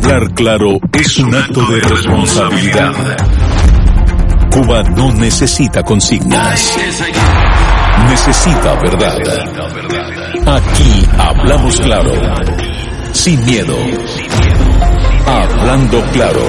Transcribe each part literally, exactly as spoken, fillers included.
Hablar claro es un acto de responsabilidad. Cuba no necesita consignas. Necesita verdad. Aquí hablamos claro. Sin miedo. Hablando claro.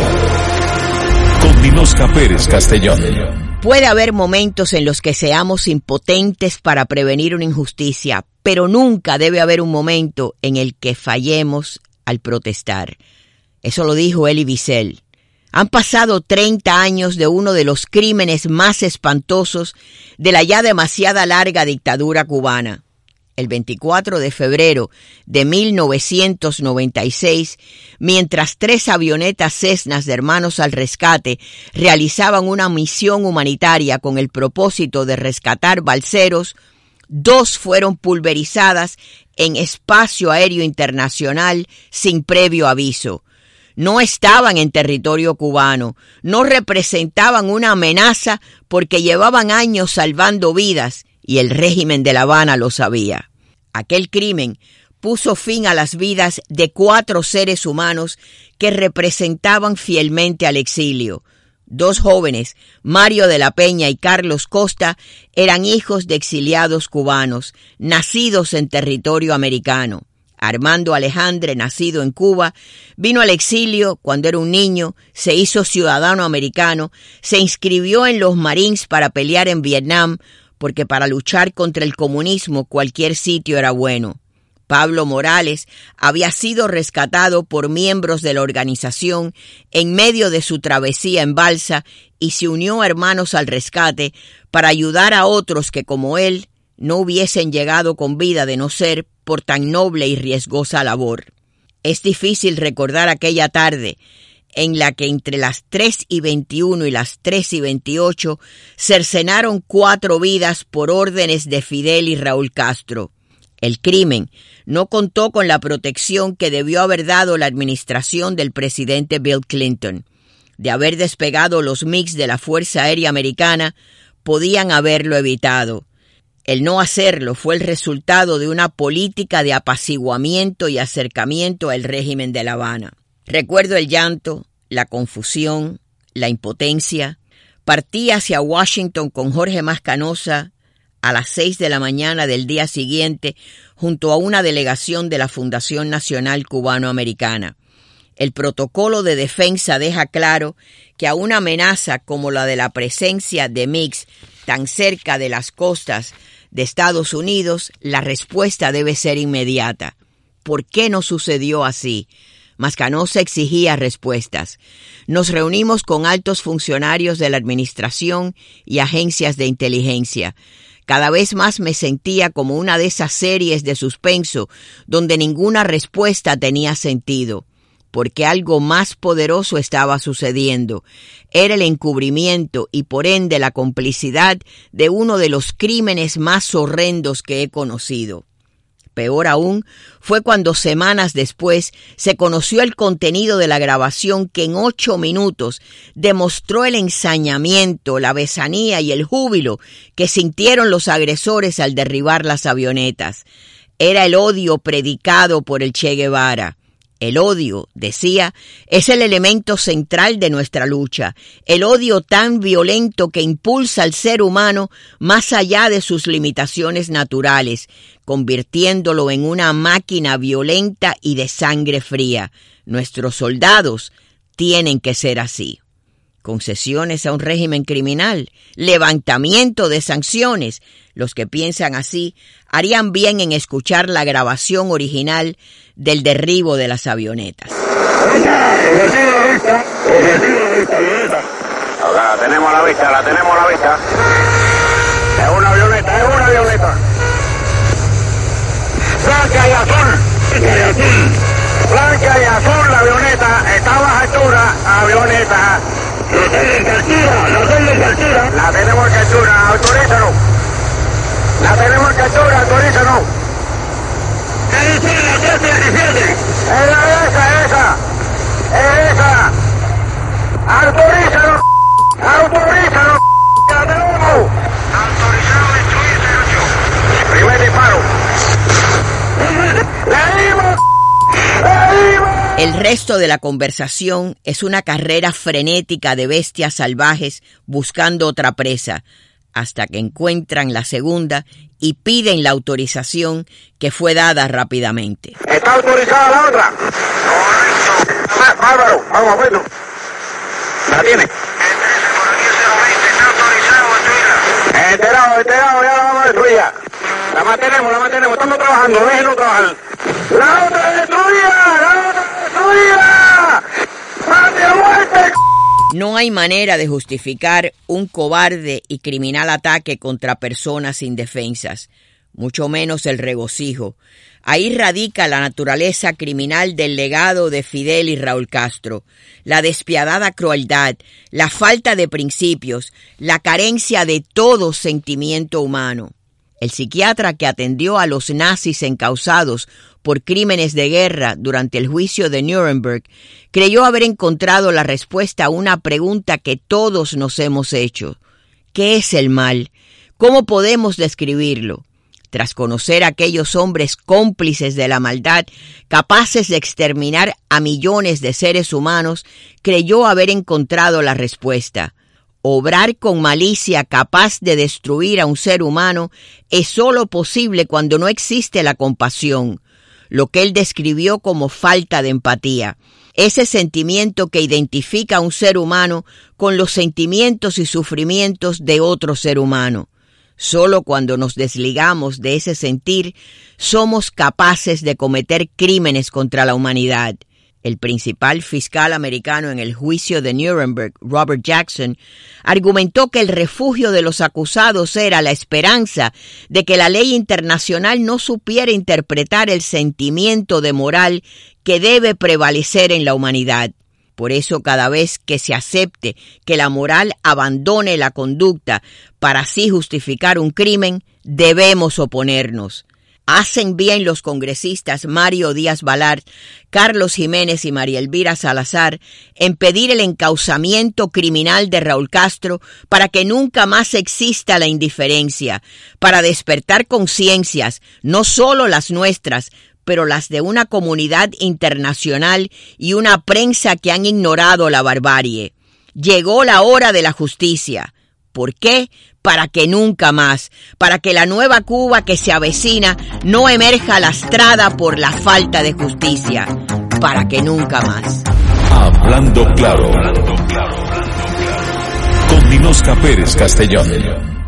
Con Ninosca Pérez Castellón. Puede haber momentos en los que seamos impotentes para prevenir una injusticia, pero nunca debe haber un momento en el que fallemos al protestar. Eso lo dijo Elie Wiesel. Han pasado treinta años de uno de los crímenes más espantosos de la ya demasiada larga dictadura cubana. El veinticuatro de febrero de mil novecientos noventa y seis, mientras tres avionetas Cessnas de Hermanos al Rescate realizaban una misión humanitaria con el propósito de rescatar balseros, dos fueron pulverizadas en espacio aéreo internacional sin previo aviso. No estaban en territorio cubano, no representaban una amenaza porque llevaban años salvando vidas y el régimen de La Habana lo sabía. Aquel crimen puso fin a las vidas de cuatro seres humanos que representaban fielmente al exilio. Dos jóvenes, Mario de la Peña y Carlos Costa, eran hijos de exiliados cubanos, nacidos en territorio americano. Armando Alejandre, nacido en Cuba, vino al exilio cuando era un niño, se hizo ciudadano americano, se inscribió en los Marines para pelear en Vietnam, porque para luchar contra el comunismo cualquier sitio era bueno. Pablo Morales había sido rescatado por miembros de la organización en medio de su travesía en balsa y se unió a Hermanos al Rescate para ayudar a otros que, como él, no hubiesen llegado con vida de no ser por tan noble y riesgosa labor. Es difícil recordar aquella tarde en la que entre las tres y veintiuno y las tres y veintiocho cercenaron cuatro vidas por órdenes de Fidel y Raúl Castro. El crimen no contó con la protección que debió haber dado la administración del presidente Bill Clinton. De haber despegado los MiGs de la Fuerza Aérea Americana, podían haberlo evitado. El no hacerlo fue el resultado de una política de apaciguamiento y acercamiento al régimen de La Habana. Recuerdo el llanto, la confusión, la impotencia. Partí hacia Washington con Jorge Mascanosa a las seis de la mañana del día siguiente junto a una delegación de la Fundación Nacional Cubano-Americana. El protocolo de defensa deja claro que a una amenaza como la de la presencia de MiGs tan cerca de las costas de Estados Unidos, la respuesta debe ser inmediata. ¿Por qué no sucedió así? Mascanosa exigía respuestas. Nos reunimos con altos funcionarios de la administración y agencias de inteligencia. Cada vez más me sentía como una de esas series de suspenso donde ninguna respuesta tenía sentido, porque algo más poderoso estaba sucediendo. Era el encubrimiento y por ende la complicidad de uno de los crímenes más horrendos que he conocido. Peor aún fue cuando semanas después se conoció el contenido de la grabación que en ocho minutos demostró el ensañamiento, la besanía y el júbilo que sintieron los agresores al derribar las avionetas. Era el odio predicado por el Che Guevara. El odio, decía, es el elemento central de nuestra lucha, el odio tan violento que impulsa al ser humano más allá de sus limitaciones naturales, convirtiéndolo en una máquina violenta y de sangre fría. Nuestros soldados tienen que ser así. Concesiones a un régimen criminal, levantamiento de sanciones. Los que piensan así harían bien en escuchar la grabación original del derribo de las avionetas. Objetivo a la vista, objetivo a la vista, avioneta. La tenemos a la vista, la tenemos a la vista. Es una avioneta, es una avioneta. Blanca y azul. Blanca y azul. Blanca y azul la avioneta, está a baja altura, avioneta. La tengo en captura, la tengo en captura. La tenemos en captura, autorízanos. La tenemos en captura, autorízanos. Esa es la tres diecisiete. Es la esa, esa. Es esa. Autorízanos. Autorízanos. La tenemos. Autorizado destruir cero ocho. Primer disparo. ¡Le dimos! ¡Le dimos! El resto de la conversación es una carrera frenética de bestias salvajes buscando otra presa, hasta que encuentran la segunda y piden la autorización, que fue dada rápidamente. ¿Está autorizada la otra? Correcto. Ah, bárbaro, vamos a verlo. ¿La tiene? El trece por aquí cero veinte, está autorizado, destruirla. Enterado, enterado, ya la vamos a destruir. La mantenemos, la mantenemos, estamos trabajando, déjenlo trabajar. ¡La otra destruida! ¡La otra destruida! ¡Patria muerte! No hay manera de justificar un cobarde y criminal ataque contra personas indefensas, mucho menos el regocijo. Ahí radica la naturaleza criminal del legado de Fidel y Raúl Castro, la despiadada crueldad, la falta de principios, la carencia de todo sentimiento humano. El psiquiatra que atendió a los nazis encausados por crímenes de guerra durante el juicio de Nuremberg creyó haber encontrado la respuesta a una pregunta que todos nos hemos hecho. ¿Qué es el mal? ¿Cómo podemos describirlo? Tras conocer a aquellos hombres cómplices de la maldad, capaces de exterminar a millones de seres humanos, creyó haber encontrado la respuesta. Obrar con malicia capaz de destruir a un ser humano es solo posible cuando no existe la compasión, lo que él describió como falta de empatía. Ese sentimiento que identifica a un ser humano con los sentimientos y sufrimientos de otro ser humano. Solo cuando nos desligamos de ese sentir, somos capaces de cometer crímenes contra la humanidad. El principal fiscal americano en el juicio de Nuremberg, Robert Jackson, argumentó que el refugio de los acusados era la esperanza de que la ley internacional no supiera interpretar el sentimiento de moral que debe prevalecer en la humanidad. Por eso, cada vez que se acepte que la moral abandone la conducta para así justificar un crimen, debemos oponernos. Hacen bien los congresistas Mario Díaz Balart, Carlos Jiménez y María Elvira Salazar en pedir el encauzamiento criminal de Raúl Castro para que nunca más exista la indiferencia, para despertar conciencias, no solo las nuestras, pero las de una comunidad internacional y una prensa que han ignorado la barbarie. Llegó la hora de la justicia. ¿Por qué? Para que nunca más, para que la nueva Cuba que se avecina no emerja lastrada por la falta de justicia, para que nunca más. Hablando claro, con Ninosca Pérez Castellón.